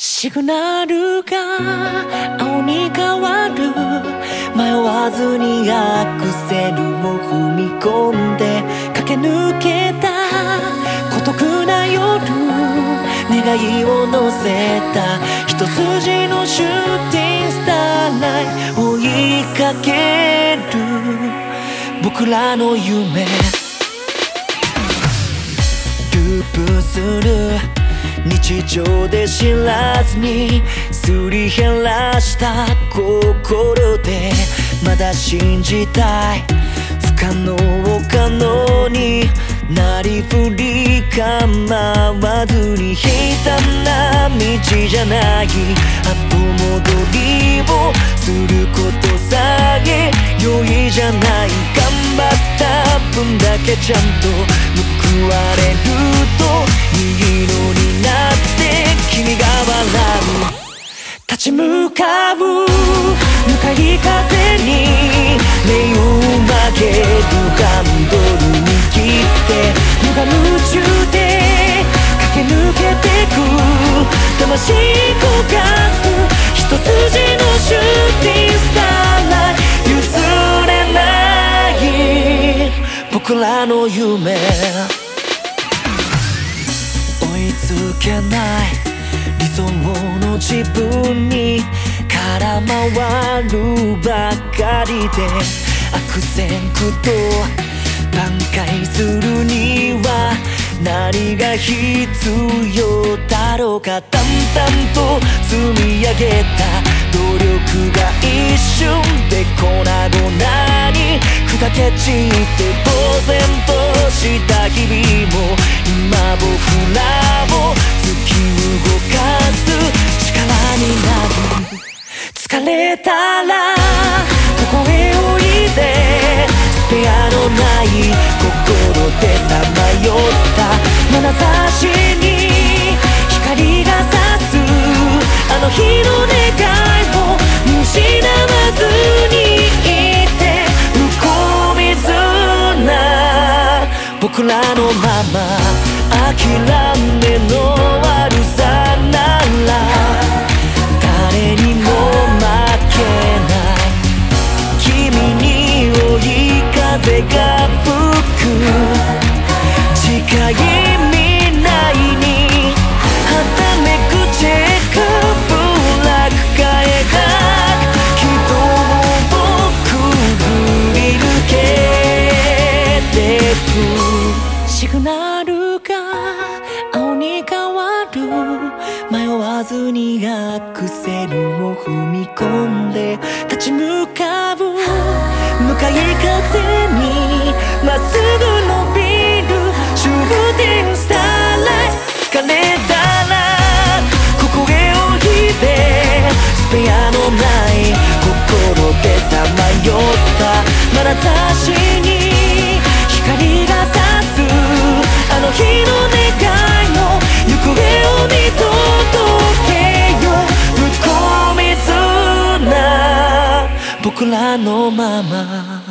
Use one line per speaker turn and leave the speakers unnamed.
シグナルが青に変わる、迷わずにアクセルを踏み込んで駆け抜けた孤独な夜、願いを乗せた一筋のシューティングスターライン、追いかける僕らの夢、ループする日常で知らずにすり減らした心でまだ信じたい、不可能を可能になりふり構わずに平坦な道じゃない後戻りをすることさえ容易じゃない、頑張った分だけちゃんと報われるといいのになって君が笑う、立ち向かう向かい風に目を曲げるハンドルに切って無我夢中で駆け抜けてく魂焦がす一筋のシューティングスターライン、譲れない僕らの夢、追いつけない理想の自分に空回るばかりで悪戦苦闘挽回するには何が必要だろうか、淡々と積み上げた努力が一瞬で粉々に砕け散って呆然とした日々も今僕らを突き動かす力になる、疲れたらここへおいで、スペアのない心でさまよった眼差しに光が差すあの日の願いを見失わずにいて、不幸水な僕らのまま諦めの悪さなら誰にも負けない、君に追い風が吹く近い未来にはめくチェックブラックが描く人をくぐり抜けてく、シグナルが青に変わる、迷わずにアクセルを踏み込んで立ち向かう向かい風にまっすぐ伸びるシューティングスターライン、疲れたらここへおいで、スペアのない心でさまよった眼差しに光が差すあの日の願いの行方を見届けよ、不幸水な僕らのまま